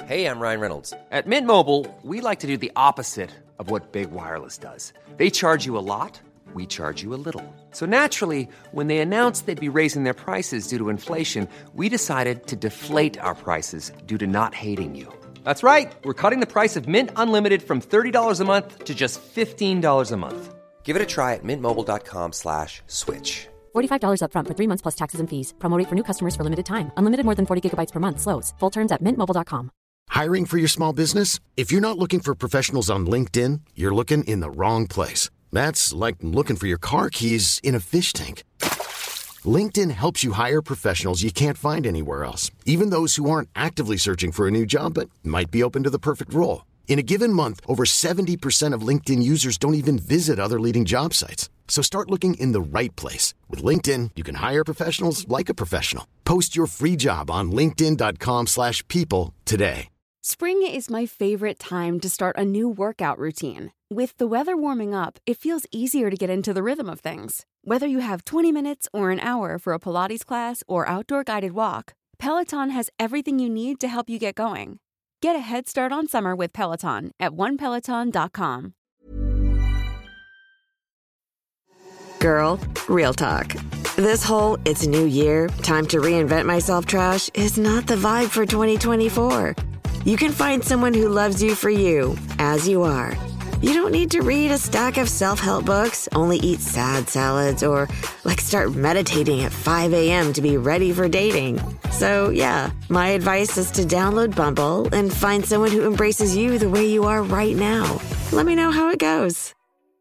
Hey, I'm Ryan Reynolds. At Mint Mobile, we like to do the opposite of what Big Wireless does. They charge you a lot, we charge you a little. So naturally, when they announced they'd be raising their prices due to inflation, we decided to deflate our prices due to not hating you. That's right. We're cutting the price of Mint Unlimited from $30 a month to just $15 a month. Give it a try at mintmobile.com/switch. $45 up front for 3 months plus taxes and fees. Promo rate for new customers for limited time. Unlimited more than 40 gigabytes per month. Slows full terms at mintmobile.com. Hiring for your small business? If you're not looking for professionals on LinkedIn, you're looking in the wrong place. That's like looking for your car keys in a fish tank. LinkedIn helps you hire professionals you can't find anywhere else, even those who aren't actively searching for a new job but might be open to the perfect role. In a given month, over 70% of LinkedIn users don't even visit other leading job sites. So start looking in the right place. With LinkedIn, you can hire professionals like a professional. Post your free job on linkedin.com/people today. Spring is my favorite time to start a new workout routine. With the weather warming up, it feels easier to get into the rhythm of things. Whether you have 20 minutes or an hour for a Pilates class or outdoor guided walk, Peloton has everything you need to help you get going. Get a head start on summer with Peloton at onepeloton.com. Girl, real talk. This whole "it's a new year, time to reinvent myself" trash is not the vibe for 2024. You can find someone who loves you for you, as you are. You don't need to read a stack of self-help books, only eat sad salads, or start meditating at 5 a.m. to be ready for dating. So yeah, my advice is to download Bumble and find someone who embraces you the way you are right now. Let me know how it goes.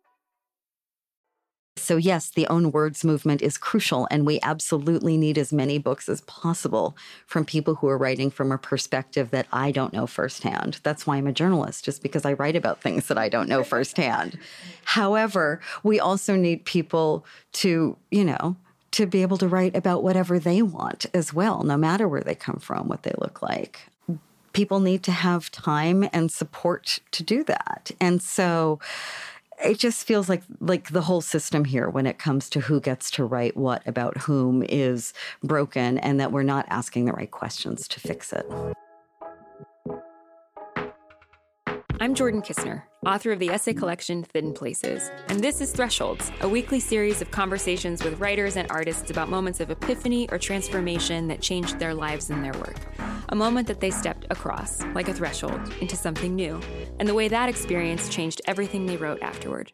So yes, the Own Words movement is crucial, and we absolutely need as many books as possible from people who are writing from a perspective that I don't know firsthand. That's why I'm a journalist, just because I write about things that I don't know firsthand. However, we also need people to be able to write about whatever they want as well, no matter where they come from, what they look like. People need to have time and support to do that. And so it just feels like the whole system here, when it comes to who gets to write what about whom, is broken, and that we're not asking the right questions to fix it. I'm Jordan Kistner, author of the essay collection Thin Places, and this is Thresholds, a weekly series of conversations with writers and artists about moments of epiphany or transformation that changed their lives and their work. A moment that they stepped across, like a threshold, into something new, and the way that experience changed everything they wrote afterward.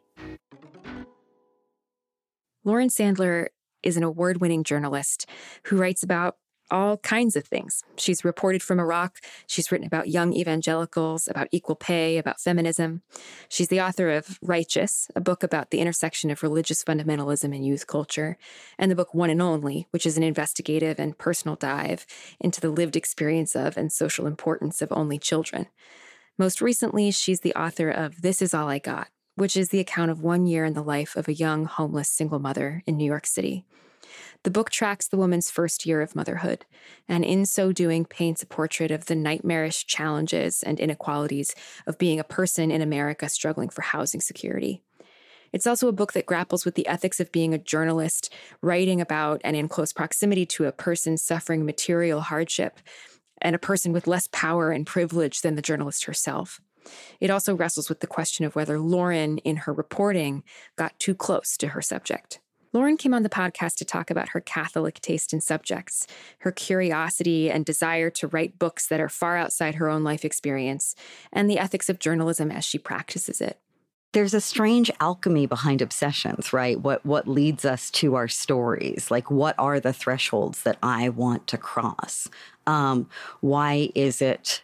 Lauren Sandler is an award-winning journalist who writes about all kinds of things. She's reported from Iraq. She's written about young evangelicals, about equal pay, about feminism. She's the author of Righteous, a book about the intersection of religious fundamentalism and youth culture, and the book One and Only, which is an investigative and personal dive into the lived experience of and social importance of only children. Most recently, she's the author of This Is All I Got, which is the account of 1 year in the life of a young, homeless single mother in New York City. The book tracks the woman's first year of motherhood, and in so doing paints a portrait of the nightmarish challenges and inequalities of being a person in America struggling for housing security. It's also a book that grapples with the ethics of being a journalist, writing about and in close proximity to a person suffering material hardship, and a person with less power and privilege than the journalist herself. It also wrestles with the question of whether Lauren, in her reporting, got too close to her subject. Lauren came on the podcast to talk about her Catholic taste in subjects, her curiosity and desire to write books that are far outside her own life experience, and the ethics of journalism as she practices it. There's a strange alchemy behind obsessions, right? What leads us to our stories? Like, what are the thresholds that I want to cross? Why is it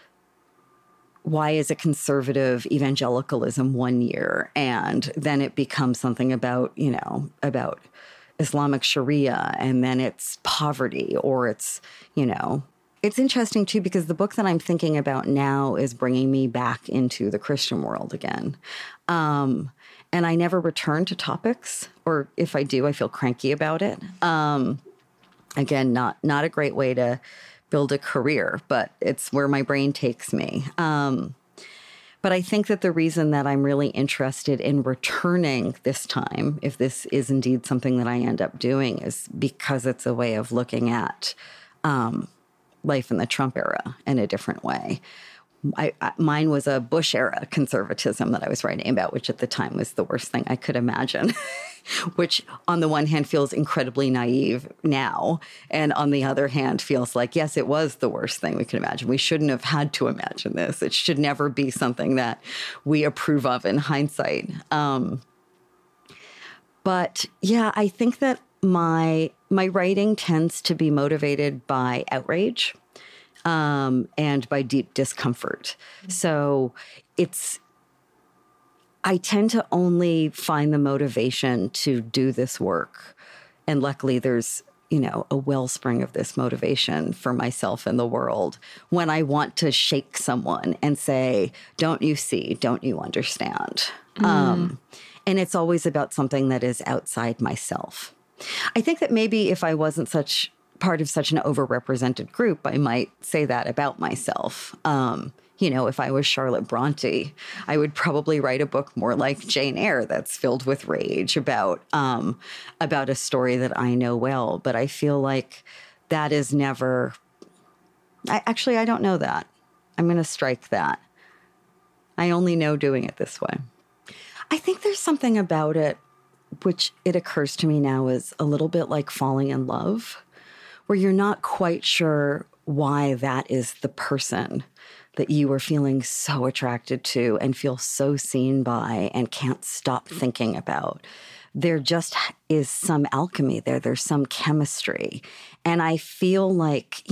conservative evangelicalism 1 year, and then it becomes something about Islamic Sharia, and then it's poverty, or it's interesting too, because the book that I'm thinking about now is bringing me back into the Christian world again. And I never return to topics, or if I do, I feel cranky about it. Again, not a great way to build a career, but it's where my brain takes me. But I think that the reason that I'm really interested in returning this time, if this is indeed something that I end up doing, is because it's a way of looking at life in the Trump era in a different way. Mine was a Bush era conservatism that I was writing about, which at the time was the worst thing I could imagine, which on the one hand feels incredibly naive now. And on the other hand feels like, yes, it was the worst thing we could imagine. We shouldn't have had to imagine this. It should never be something that we approve of in hindsight. But yeah, I think that my writing tends to be motivated by outrage. And by deep discomfort. So I tend to only find the motivation to do this work. And luckily there's, a wellspring of this motivation for myself and the world when I want to shake someone and say, don't you see, don't you understand? And it's always about something that is outside myself. I think that maybe if I wasn't part of such an overrepresented group, I might say that about myself. If I was Charlotte Bronte, I would probably write a book more like Jane Eyre that's filled with rage about a story that I know well. But I feel like that is never... I don't know that. I'm going to strike that. I only know doing it this way. I think there's something about it, which it occurs to me now is a little bit like falling in love, where you're not quite sure why that is the person that you were feeling so attracted to and feel so seen by and can't stop thinking about. There just is some alchemy there. There's some chemistry. And I feel like,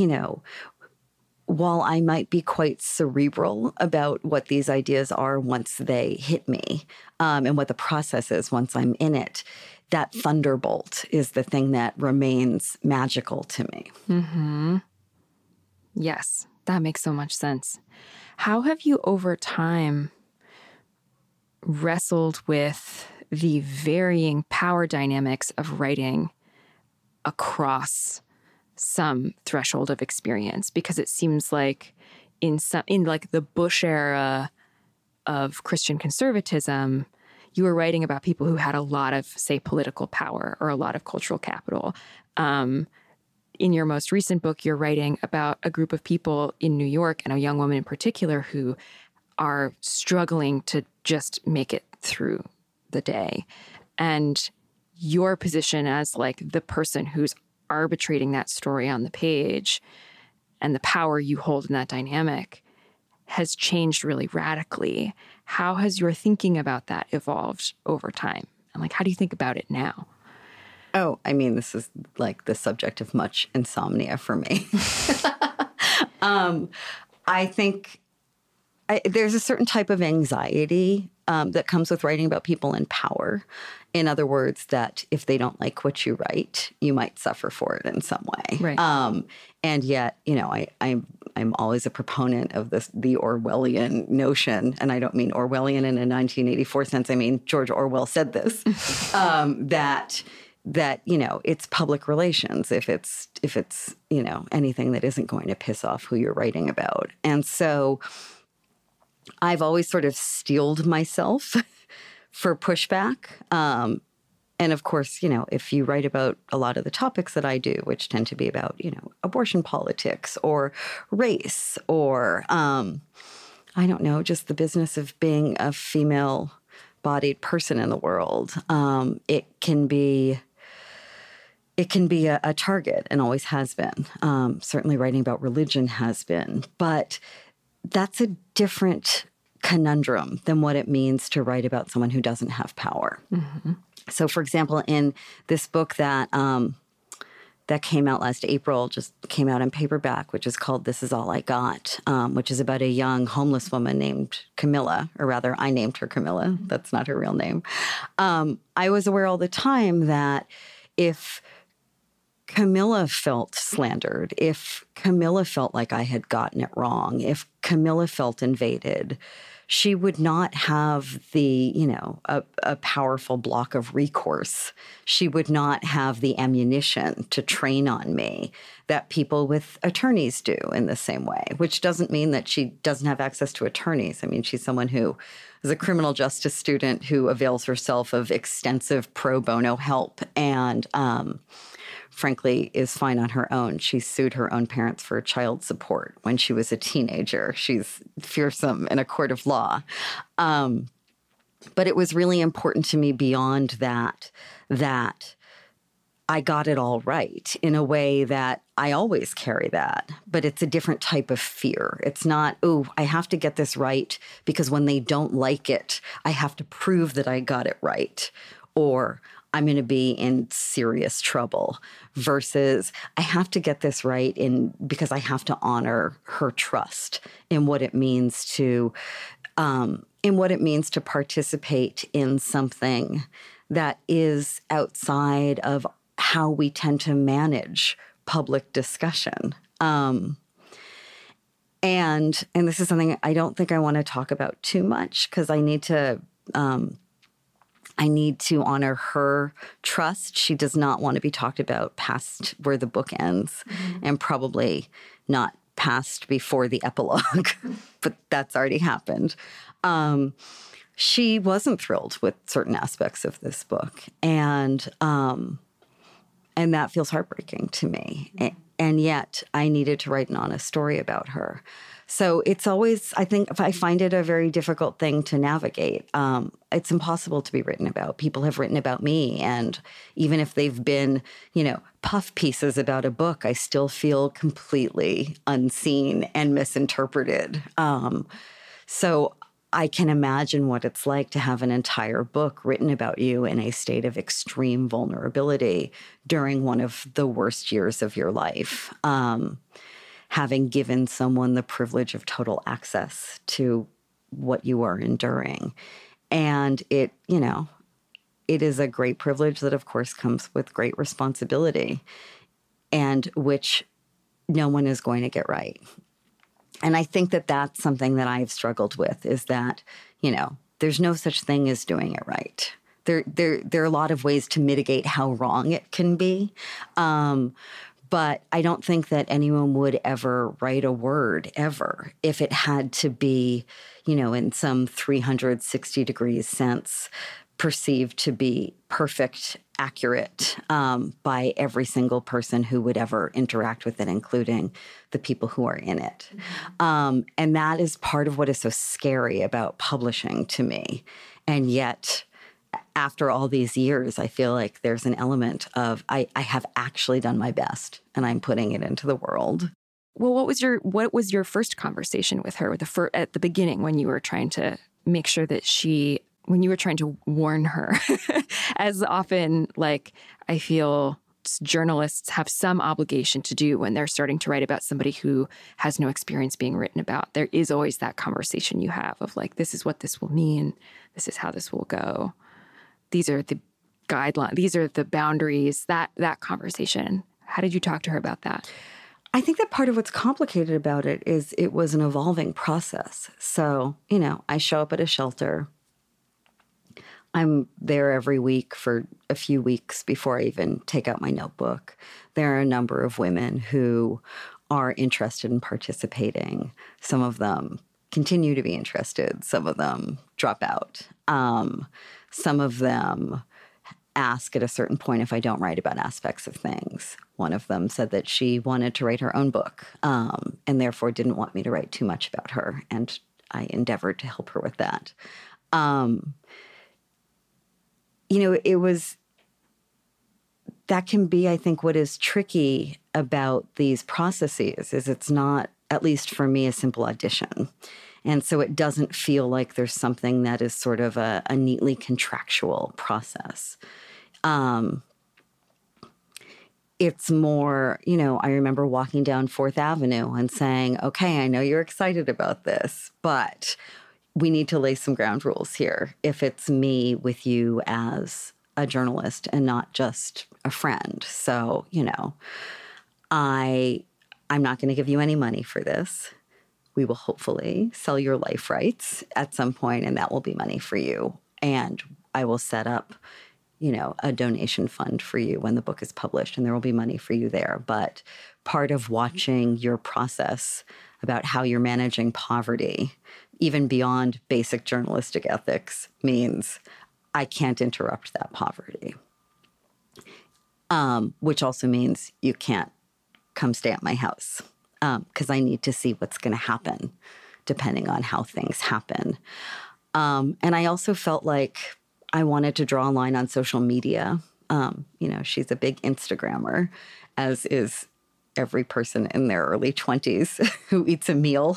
while I might be quite cerebral about what these ideas are once they hit me, and what the process is once I'm in it, that thunderbolt is the thing that remains magical to me. Mm-hmm. Yes, that makes so much sense. How have you over time wrestled with the varying power dynamics of writing across some threshold of experience? Because it seems like in the Bush era of Christian conservatism, you were writing about people who had a lot of, say, political power or a lot of cultural capital. In your most recent book, you're writing about a group of people in New York, and a young woman in particular, who are struggling to just make it through the day. And your position as like the person who's arbitrating that story on the page and the power you hold in that dynamic has changed really radically. How has your thinking about that evolved over time? And like, how do you think about it now? Oh, I mean, this is like the subject of much insomnia for me. I think there's a certain type of anxiety that comes with writing about people in power. In other words, that if they don't like what you write, you might suffer for it in some way. Right. And yet, I'm always a proponent of the Orwellian notion, and I don't mean Orwellian in a 1984 sense. I mean George Orwell said this, that it's public relations if it's anything that isn't going to piss off who you're writing about. And so I've always sort of steeled myself for pushback. And of course, if you write about a lot of the topics that I do, which tend to be about, abortion politics or race or, I don't know, just the business of being a female-bodied person in the world, it can be a target and always has been. Certainly writing about religion has been. But that's a different conundrum than what it means to write about someone who doesn't have power. Mm-hmm. So, for example, in this book that came out last April, just came out in paperback, which is called This Is All I Got, which is about a young homeless woman named Camilla, or rather, I named her Camilla. That's not her real name. I was aware all the time that if Camilla felt slandered, if Camilla felt like I had gotten it wrong, if Camilla felt invaded, she would not have a powerful block of recourse. She would not have the ammunition to train on me that people with attorneys do in the same way, which doesn't mean that she doesn't have access to attorneys. I mean, she's someone who is a criminal justice student who avails herself of extensive pro bono help and frankly, is fine on her own. She sued her own parents for child support when she was a teenager. She's fearsome in a court of law. But it was really important to me beyond that I got it all right in a way that I always carry that, but it's a different type of fear. It's not, oh, I have to get this right because when they don't like it, I have to prove that I got it right, or I'm going to be in serious trouble, versus I have to get this right because I have to honor her trust in what it means to participate in something that is outside of how we tend to manage public discussion. And this is something I don't think I want to talk about too much because I need to honor her trust. She does not want to be talked about past where the book ends, and probably not past before the epilogue, but that's already happened. She wasn't thrilled with certain aspects of this book, and that feels heartbreaking to me. And yet I needed to write an honest story about her. So it's always, I think, I find it a very difficult thing to navigate. It's impossible to be written about. People have written about me. And even if they've been, puff pieces about a book, I still feel completely unseen and misinterpreted. So I can imagine what it's like to have an entire book written about you in a state of extreme vulnerability during one of the worst years of your life. Having given someone the privilege of total access to what you are enduring. And it is a great privilege that, of course, comes with great responsibility, and which no one is going to get right. And I think that that's something that I've struggled with, is that, there's no such thing as doing it right. There are a lot of ways to mitigate how wrong it can be. But I don't think that anyone would ever write a word ever if it had to be, in some 360-degree sense, perceived to be perfect, accurate by every single person who would ever interact with it, including the people who are in it. And that is part of what is so scary about publishing to me. And yet, after all these years, I feel like there's an element of I have actually done my best and I'm putting it into the world. Well, what was your first conversation with her at the beginning when you were trying to make sure that when you were trying to warn her? As often, I feel journalists have some obligation to do when they're starting to write about somebody who has no experience being written about. There is always that conversation you have of this is what this will mean. This is how this will go. These are the guidelines. These are the boundaries, that conversation. How did you talk to her about that? I think that part of what's complicated about it is it was an evolving process. So, I show up at a shelter. I'm there every week for a few weeks before I even take out my notebook. There are a number of women who are interested in participating. Some of them continue to be interested. Some of them drop out. Some of them ask at a certain point if I don't write about aspects of things. One of them said that she wanted to write her own book and therefore didn't want me to write too much about her. And I endeavored to help her with that. That can be, I think, what is tricky about these processes is it's not, at least for me, a simple audition. And so it doesn't feel like there's something that is sort of a neatly contractual process. It's more, I remember walking down 4th Avenue and saying, okay, I know you're excited about this, but we need to lay some ground rules here. If it's me with you as a journalist and not just a friend. So, I'm not going to give you any money for this. We will hopefully sell your life rights at some point, and that will be money for you. And I will set up, a donation fund for you when the book is published, and there will be money for you there. But part of watching your process about how you're managing poverty, even beyond basic journalistic ethics, means I can't interrupt that poverty. which also means you can't come stay at my house because I need to see what's going to happen depending on how things happen. And I also felt like I wanted to draw a line on social media. She's a big Instagrammer, as is every person in their early 20s who eats a meal,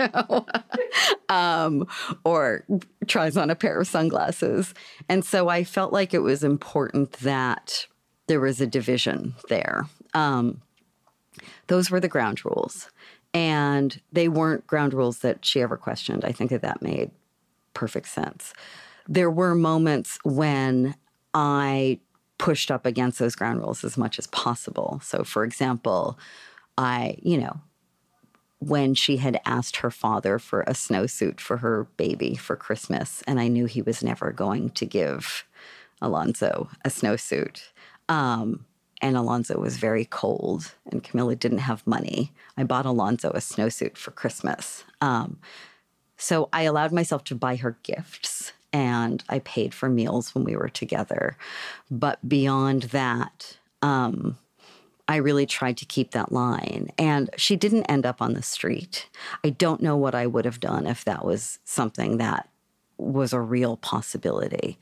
or tries on a pair of sunglasses. And so I felt like it was important that there was a division there. Those were the ground rules. And they weren't ground rules that she ever questioned. I think that made perfect sense. There were moments when I pushed up against those ground rules as much as possible. So, for example, when she had asked her father for a snowsuit for her baby for Christmas, and I knew he was never going to give Alonzo a snowsuit, and Alonzo was very cold, and Camilla didn't have money, I bought Alonzo a snowsuit for Christmas. So I allowed myself to buy her gifts, and I paid for meals when we were together. But beyond that, I really tried to keep that line. And she didn't end up on the street. I don't know what I would have done if that was something that was a real possibility.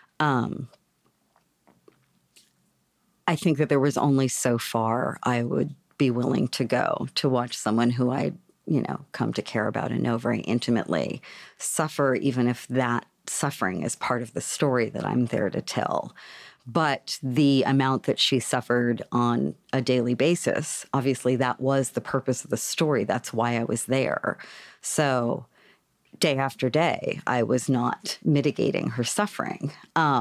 I think that there was only so far I would be willing to go to watch someone who I, come to care about and know very intimately suffer, even if that suffering is part of the story that I'm there to tell. But the amount that she suffered on a daily basis, obviously that was the purpose of the story. That's why I was there. So day after day, I was not mitigating her suffering.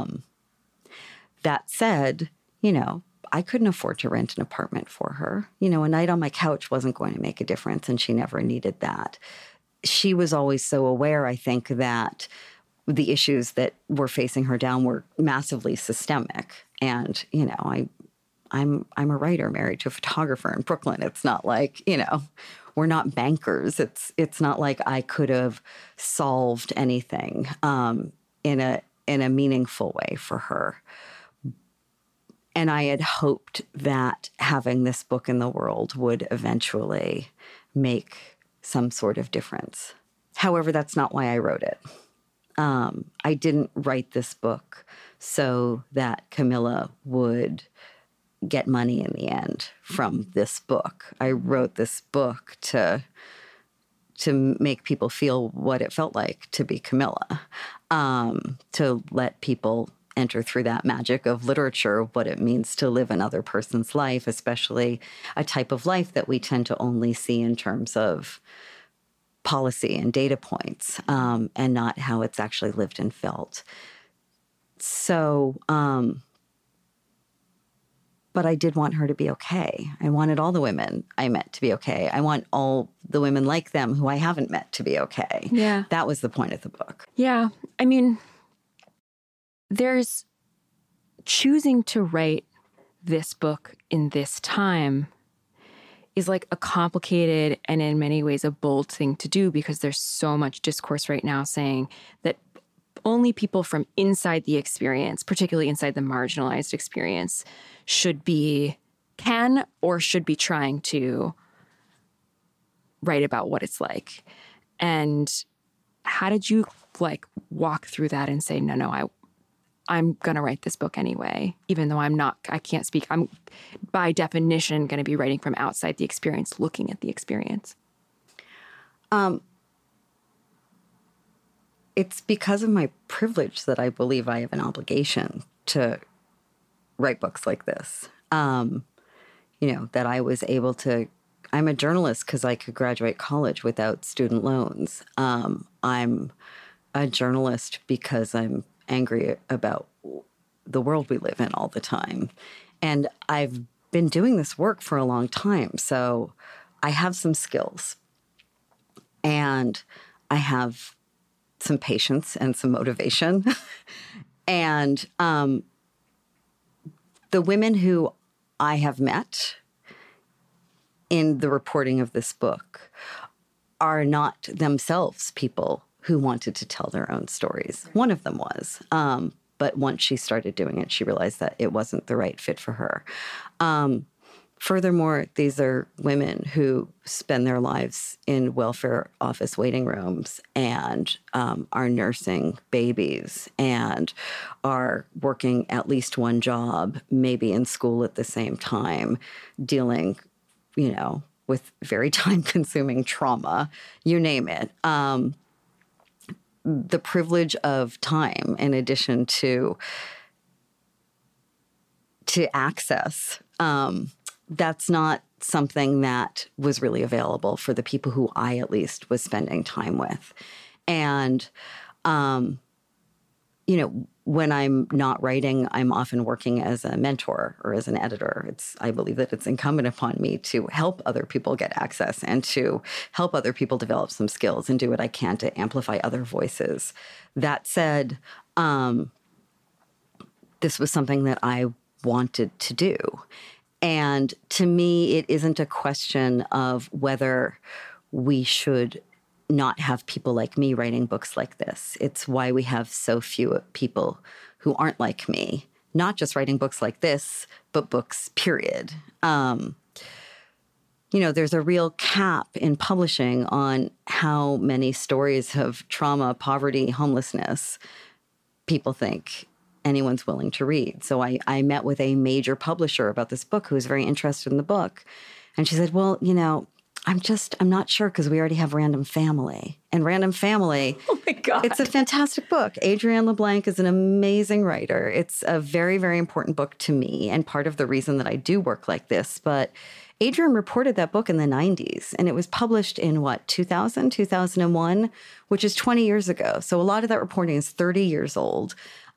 That said, I couldn't afford to rent an apartment for her. A night on my couch wasn't going to make a difference, and she never needed that. She was always so aware, I think, that the issues that were facing her down were massively systemic. And, I'm a writer married to a photographer in Brooklyn. It's not like, we're not bankers. It's not like I could have solved anything in a meaningful way for her. And I had hoped that having this book in the world would eventually make some sort of difference. However, that's not why I wrote it. I didn't write this book so that Camilla would get money in the end from this book. I wrote this book to make people feel what it felt like to be Camilla, to let people enter through that magic of literature, what it means to live another person's life, especially a type of life that we tend to only see in terms of policy and data points, and not how it's actually lived and felt. So, but I did want her to be okay. I wanted all the women I met to be okay. I want all the women like them who I haven't met to be okay. Yeah. That was the point of the book. Yeah. I mean, there's choosing to write this book in this time is like a complicated and in many ways a bold thing to do, because there's so much discourse right now saying that only people from inside the experience, particularly inside the marginalized experience, can or should be trying to write about what it's like. And how did you walk through that and say, no, I'm going to write this book anyway, even though I can't speak. I'm by definition going to be writing from outside the experience, looking at the experience. It's because of my privilege that I believe I have an obligation to write books like this. That I was able to, I'm a journalist because I could graduate college without student loans. I'm a journalist because I'm angry about the world we live in all the time. And I've been doing this work for a long time. So I have some skills and I have some patience and some motivation. And the women who I have met in the reporting of this book are not themselves people who wanted to tell their own stories. One of them was. But once she started doing it, she realized that it wasn't the right fit for her. Furthermore, these are women who spend their lives in welfare office waiting rooms and are nursing babies and are working at least one job, maybe in school at the same time, dealing, with very time-consuming trauma, you name it. The privilege of time, in addition to access, that's not something that was really available for the people who I, at least, was spending time with. And, when I'm not writing, I'm often working as a mentor or as an editor. I believe that it's incumbent upon me to help other people get access and to help other people develop some skills and do what I can to amplify other voices. That said, this was something that I wanted to do. And to me, it isn't a question of whether we should not have people like me writing books like this. It's why we have so few people who aren't like me, not just writing books like this, but books, period. There's a real cap in publishing on how many stories of trauma, poverty, homelessness people think anyone's willing to read. So I met with a major publisher about this book who was very interested in the book. And she said, well, I'm not sure because we already have Random Family. And Random Family, oh my God, it's a fantastic book. Adrienne LeBlanc is an amazing writer. It's a very, very important book to me and part of the reason that I do work like this. But Adrienne reported that book in the 90s, and it was published in 2001, which is 20 years ago. So a lot of that reporting is 30 years old.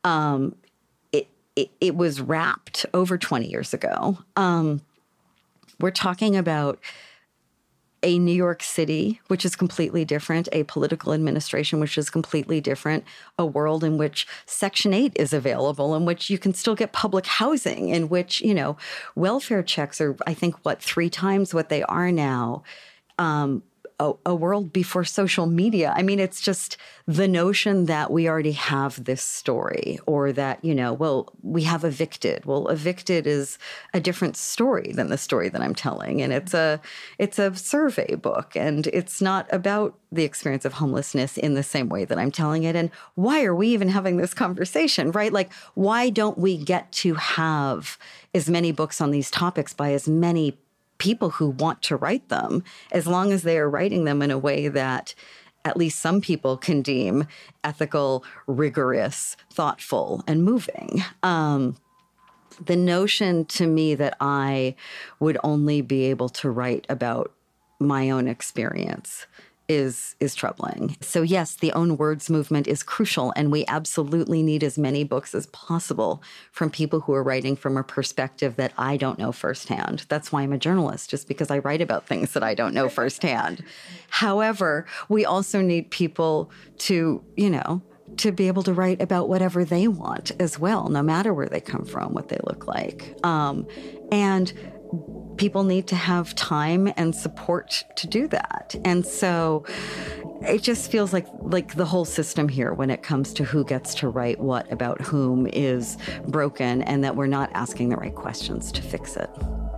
It was wrapped over 20 years ago. We're talking about a New York City, which is completely different, a political administration, which is completely different, a world in which Section 8 is available, in which you can still get public housing, in which, welfare checks are, I think, 3 times what they are now. A world before social media. I mean, it's just the notion that we already have this story or that, we have Evicted. Well, Evicted is a different story than the story that I'm telling. And it's a survey book, and it's not about the experience of homelessness in the same way that I'm telling it. And why are we even having this conversation, right? Like, why don't we get to have as many books on these topics by as many people who want to write them, as long as they are writing them in a way that at least some people can deem ethical, rigorous, thoughtful, and moving. The notion to me that I would only be able to write about my own experience is troubling. So yes, the Own Words movement is crucial, and we absolutely need as many books as possible from people who are writing from a perspective that I don't know firsthand. That's why I'm a journalist, just because I write about things that I don't know firsthand. However, we also need people to be able to write about whatever they want as well, no matter where they come from, what they look like. And people need to have time and support to do that. And so it just feels like the whole system here, when it comes to who gets to write what about whom, is broken, and that we're not asking the right questions to fix it.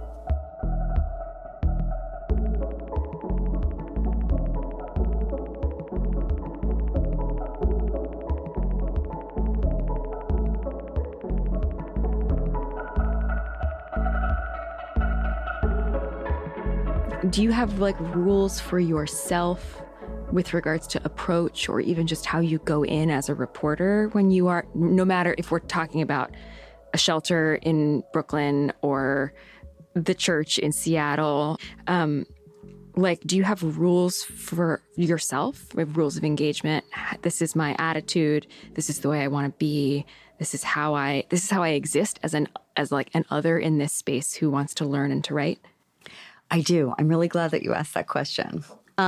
Do you have rules for yourself with regards to approach, or even just how you go in as a reporter when you are, no matter if we're talking about a shelter in Brooklyn or the church in Seattle? Do you have rules for yourself? Rules of engagement? This is my attitude. This is the way I want to be. This is how I exist as an other in this space who wants to learn and to write. I do. I'm really glad that you asked that question.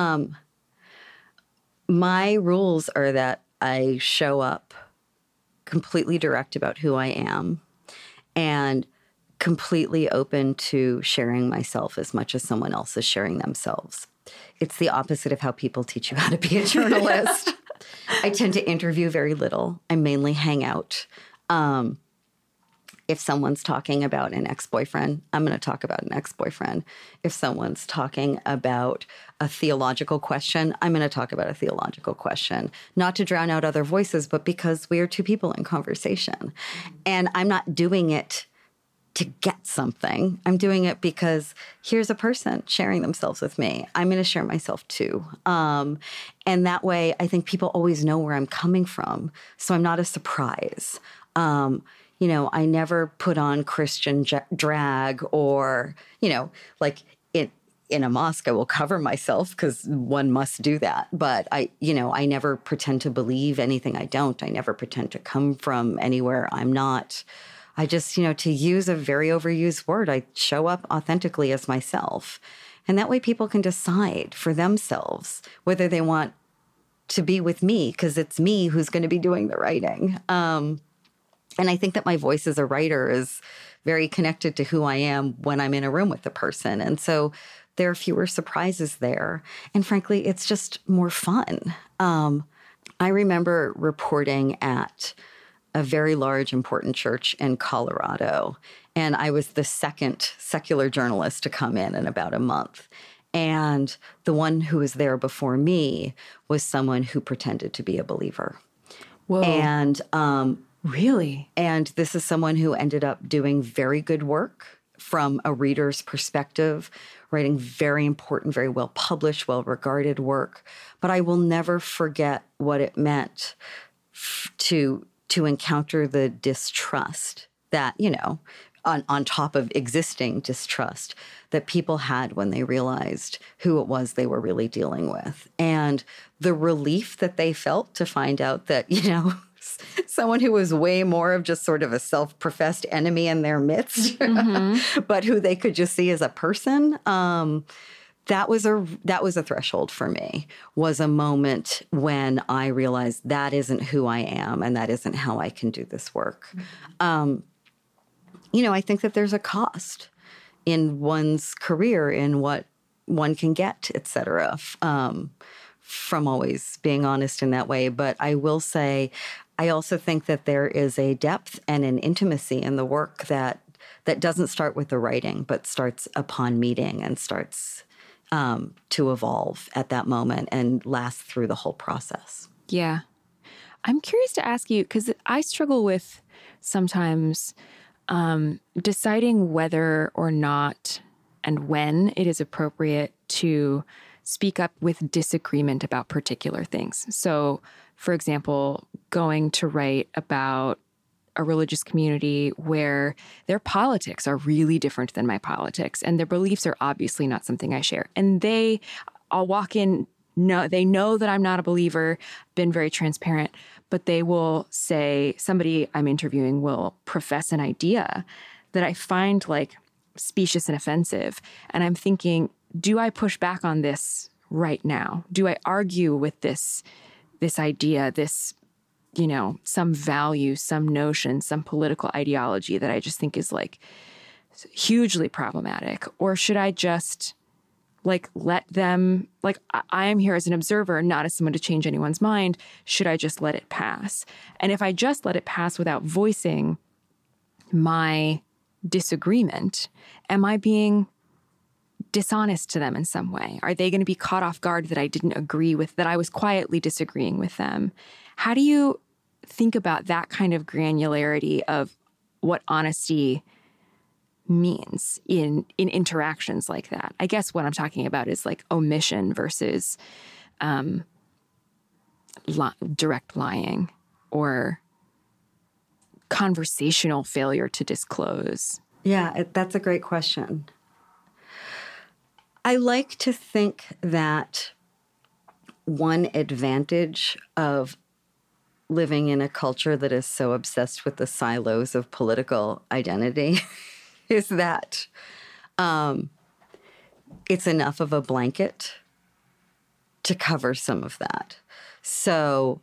My rules are that I show up completely direct about who I am and completely open to sharing myself as much as someone else is sharing themselves. It's the opposite of how people teach you how to be a journalist. I tend to interview very little. I mainly hang out. If someone's talking about an ex-boyfriend, I'm going to talk about an ex-boyfriend. If someone's talking about a theological question, I'm going to talk about a theological question. Not to drown out other voices, but because we are two people in conversation. And I'm not doing it to get something. I'm doing it because here's a person sharing themselves with me. I'm going to share myself too. And that way, I think people always know where I'm coming from. So I'm not a surprise. I never put on Christian drag or, like in a mosque, I will cover myself because one must do that. But I never pretend to believe anything I don't. I never pretend to come from anywhere I'm not. I just, to use a very overused word, I show up authentically as myself. And that way people can decide for themselves whether they want to be with me because it's me who's going to be doing the writing. And I think that my voice as a writer is very connected to who I am when I'm in a room with the person. And so there are fewer surprises there. And frankly, it's just more fun. I remember reporting at a very large, important church in Colorado. And I was the second secular journalist to come in about a month. And the one who was there before me was someone who pretended to be a believer. Whoa. And really? And this is someone who ended up doing very good work from a reader's perspective, writing very important, very well published, well regarded work. But I will never forget what it meant to encounter the distrust that, on top of existing distrust that people had when they realized who it was they were really dealing with. And the relief that they felt to find out that, someone who was way more of just sort of a self-professed enemy in their midst, but who they could just see as a person. That was a threshold for me, was a moment when I realized that isn't who I am and that isn't how I can do this work. I think that there's a cost in one's career, in what one can get, et cetera, from always being honest in that way. But I will say, I also think that there is a depth and an intimacy in the work that doesn't start with the writing, but starts upon meeting and starts to evolve at that moment and last through the whole process. Yeah. I'm curious to ask you, because I struggle with sometimes deciding whether or not and when it is appropriate to speak up with disagreement about particular things. So, for example, going to write about a religious community where their politics are really different than my politics and their beliefs are obviously not something I share. And I'll walk in, they know that I'm not a believer, been very transparent, but they will say, somebody I'm interviewing will profess an idea that I find like specious and offensive. And I'm thinking, do I push back on this right now? Do I argue with this idea, some value, some notion, some political ideology that I just think is like hugely problematic? Or should I just let them, I am here as an observer, not as someone to change anyone's mind. Should I just let it pass? And if I just let it pass without voicing my disagreement, am I being dishonest to them in some way? Are they going to be caught off guard that I didn't agree with, that I was quietly disagreeing with them? How do you think about that kind of granularity of what honesty means in interactions like that? I guess what I'm talking about is like omission versus direct lying or conversational failure to disclose. Yeah, that's a great question. I like to think that one advantage of living in a culture that is so obsessed with the silos of political identity is that it's enough of a blanket to cover some of that. So,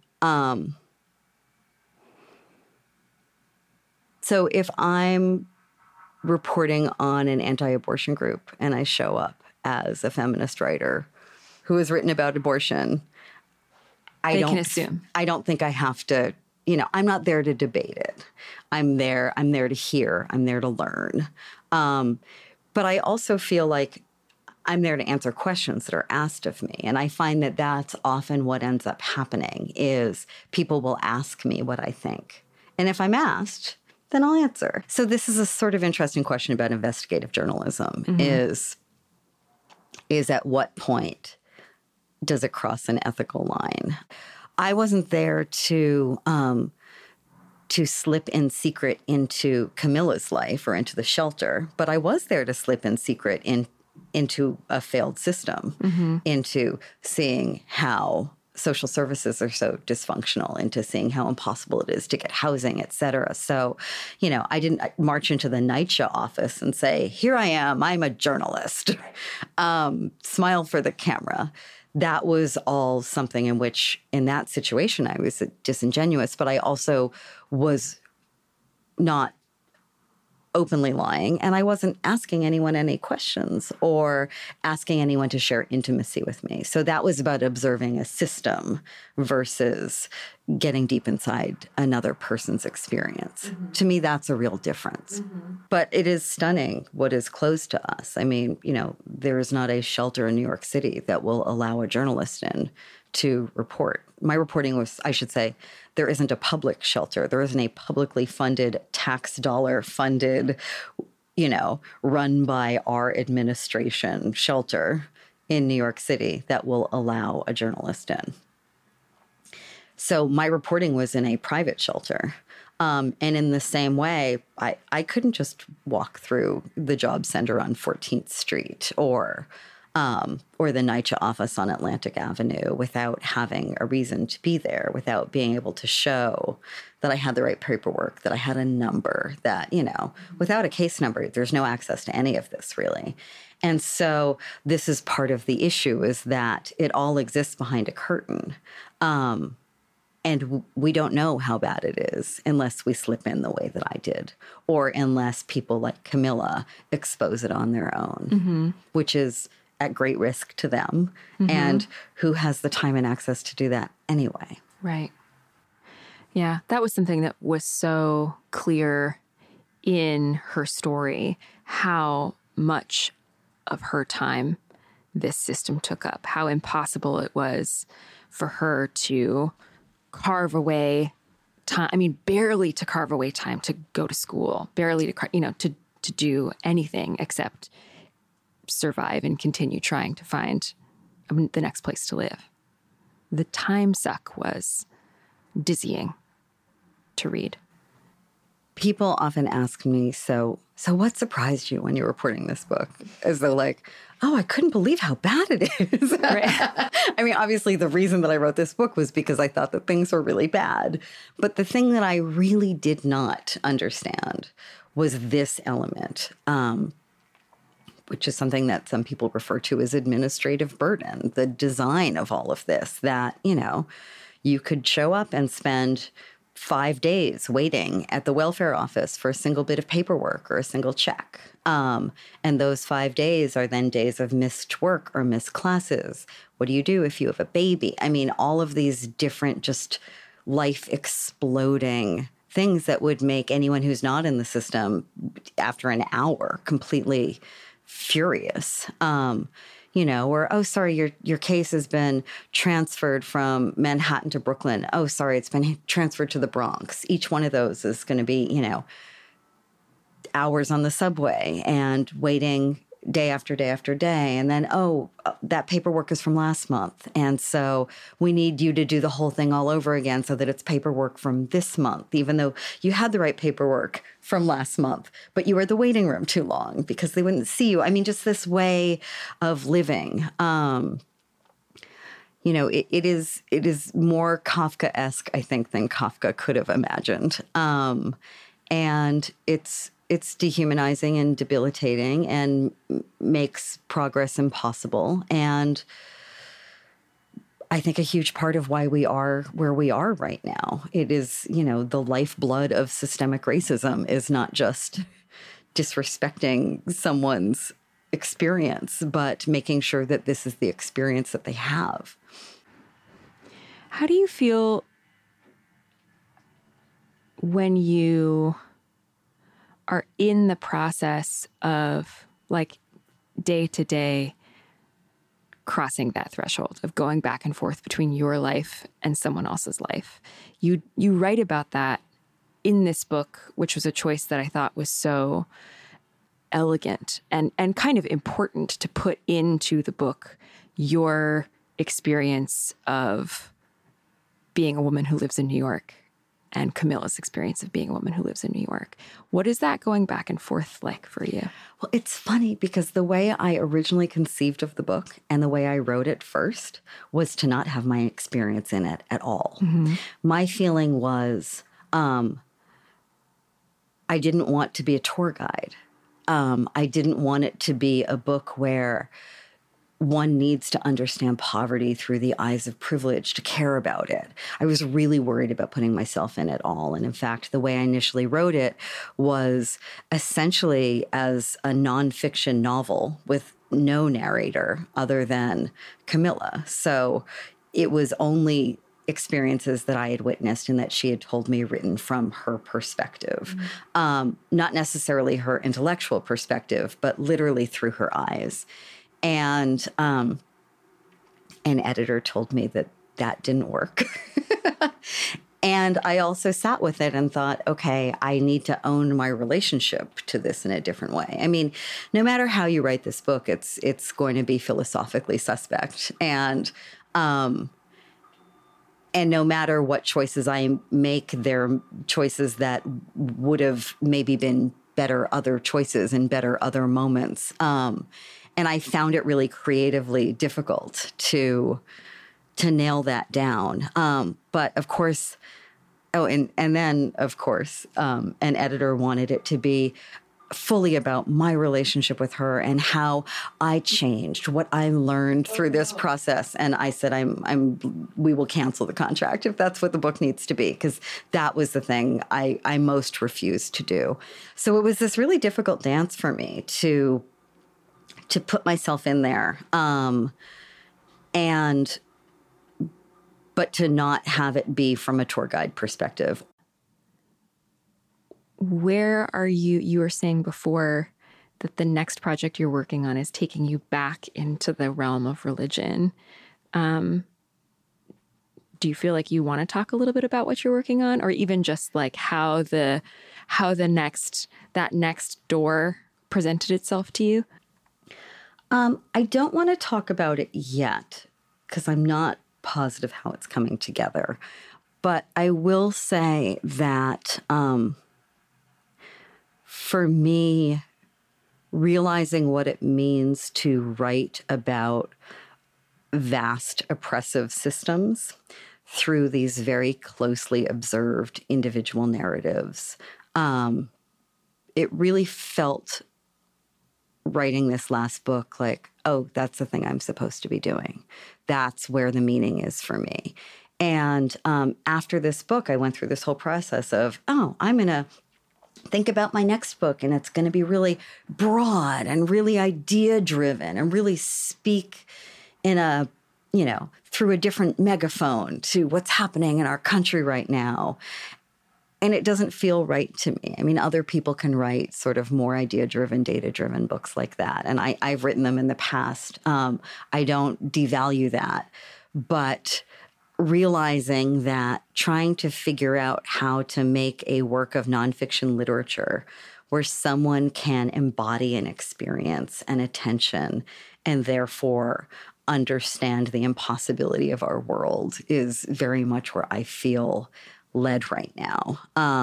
so if I'm reporting on an anti-abortion group and I show up as a feminist writer who has written about abortion, I don't think I have to I'm not there to debate it. I'm there to hear. I'm there to learn. But I also feel like I'm there to answer questions that are asked of me. And I find that that's often what ends up happening is people will ask me what I think. And if I'm asked, then I'll answer. So this is a sort of interesting question about investigative journalism is at what point does it cross an ethical line? I wasn't there to slip in secret into Camilla's life or into the shelter, but I was there to slip in secret into a failed system, into seeing how social services are so dysfunctional, into seeing how impossible it is to get housing, et cetera. So, I didn't march into the NYCHA office and say, here I am, I'm a journalist, smile for the camera. That was all something in which, in that situation, I was disingenuous, but I also was not openly lying, and I wasn't asking anyone any questions or asking anyone to share intimacy with me. So that was about observing a system versus getting deep inside another person's experience. To me, that's a real difference. But it is stunning what is closed to us. I mean, there is not a shelter in New York City that will allow a journalist in to report. My reporting was, I should say, there isn't a public shelter. There isn't a publicly funded, tax dollar funded, run by our administration shelter in New York City that will allow a journalist in. So my reporting was in a private shelter. And in the same way, I couldn't just walk through the job center on 14th Street or the NYCHA office on Atlantic Avenue without having a reason to be there, without being able to show that I had the right paperwork, that I had a number, that, without a case number, there's no access to any of this really. And so this is part of the issue, is that it all exists behind a curtain. And we don't know how bad it is unless we slip in the way that I did, or unless people like Camilla expose it on their own, which is at great risk to them. And who has the time and access to do that anyway? Right. Yeah, that was something that was so clear in her story, how much of her time this system took up, how impossible it was for her to carve away time. I mean, barely to carve away time to go to school, barely to do anything except survive and continue trying to find the next place to live. The time suck was dizzying to read. People often ask me, so what surprised you when you were reporting this book? As though like, oh, I couldn't believe how bad it is. Right. I mean, obviously the reason that I wrote this book was because I thought that things were really bad. But the thing that I really did not understand was this element, which is something that some people refer to as administrative burden, the design of all of this, that, you could show up and spend 5 days waiting at the welfare office for a single bit of paperwork or a single check. And those 5 days are then days of missed work or missed classes. What do you do if you have a baby? I mean, all of these different just life exploding things that would make anyone who's not in the system after an hour completely furious. Or, oh, sorry, your case has been transferred from Manhattan to Brooklyn. Oh, sorry, it's been transferred to the Bronx. Each one of those is going to be, hours on the subway and waiting day after day after day. And then, that paperwork is from last month. And so we need you to do the whole thing all over again so that it's paperwork from this month, even though you had the right paperwork from last month, but you were at the waiting room too long because they wouldn't see you. I mean, just this way of living. It is more Kafkaesque, I think, than Kafka could have imagined. And it's dehumanizing and debilitating and makes progress impossible. And I think a huge part of why we are where we are right now, it is, the lifeblood of systemic racism is not just disrespecting someone's experience, but making sure that this is the experience that they have. How do you feel when you are in the process of like day to day crossing that threshold of going back and forth between your life and someone else's life. You write about that in this book, which was a choice that I thought was so elegant and kind of important to put into the book, your experience of being a woman who lives in New York and Camilla's experience of being a woman who lives in New York. What is that going back and forth like for you? Well, it's funny because the way I originally conceived of the book and the way I wrote it first was to not have my experience in it at all. Mm-hmm. My feeling was I didn't want to be a tour guide. I didn't want it to be a book where one needs to understand poverty through the eyes of privilege to care about it. I was really worried about putting myself in it all. And in fact, the way I initially wrote it was essentially as a nonfiction novel with no narrator other than Camilla. So it was only experiences that I had witnessed and that she had told me written from her perspective. Mm-hmm. Not necessarily her intellectual perspective, but literally through her eyes. And an editor told me that didn't work. And I also sat with it and thought, okay, I need to own my relationship to this in a different way. I mean, no matter how you write this book, it's going to be philosophically suspect. And no matter what choices I make, they're choices that would have maybe been better other choices and better other moments. And I found it really creatively difficult to nail that down. But of course, an editor wanted it to be fully about my relationship with her and how I changed, what I learned through this process. And I said, we will cancel the contract if that's what the book needs to be, because that was the thing I most refused to do. So it was this really difficult dance for me to put myself in there, but to not have it be from a tour guide perspective. Where are you? You were saying before that the next project you're working on is taking you back into the realm of religion. Do you feel like you want to talk a little bit about what you're working on, or even just like how that next door presented itself to you? I don't want to talk about it yet because I'm not positive how it's coming together. But I will say that for me, realizing what it means to write about vast oppressive systems through these very closely observed individual narratives, it really felt writing this last book like, oh, that's the thing I'm supposed to be doing. That's where the meaning is for me. And after this book, I went through this whole process of, oh, I'm going to think about my next book, and it's going to be really broad and really idea-driven and really speak in a, through a different megaphone to what's happening in our country right now. And it doesn't feel right to me. I mean, other people can write sort of more idea-driven, data-driven books like that. And I've written them in the past. I don't devalue that. But realizing that trying to figure out how to make a work of nonfiction literature where someone can embody an experience and attention and therefore understand the impossibility of our world is very much where I feel led right now.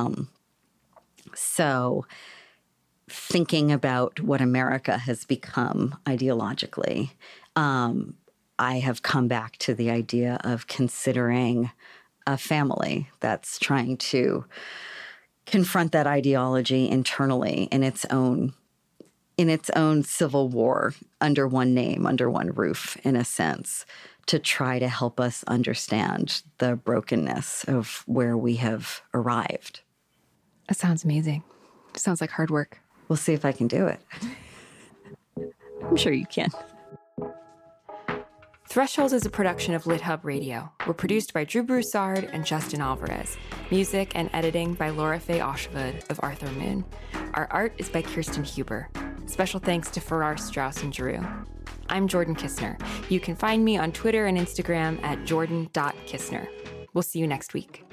So thinking about what America has become ideologically, I have come back to the idea of considering a family that's trying to confront that ideology internally in its own civil war under one name, under one roof, in a sense, to try to help us understand the brokenness of where we have arrived. That sounds amazing. Sounds like hard work. We'll see if I can do it. I'm sure you can. Threshold is a production of LitHub Radio. We're produced by Drew Broussard and Justin Alvarez. Music and editing by Laura Faye Oshwood of Arthur Moon. Our art is by Kirsten Huber. Special thanks to Farrar, Straus, and Giroux. I'm Jordan Kistner. You can find me on Twitter and Instagram at jordan.kistner. We'll see you next week.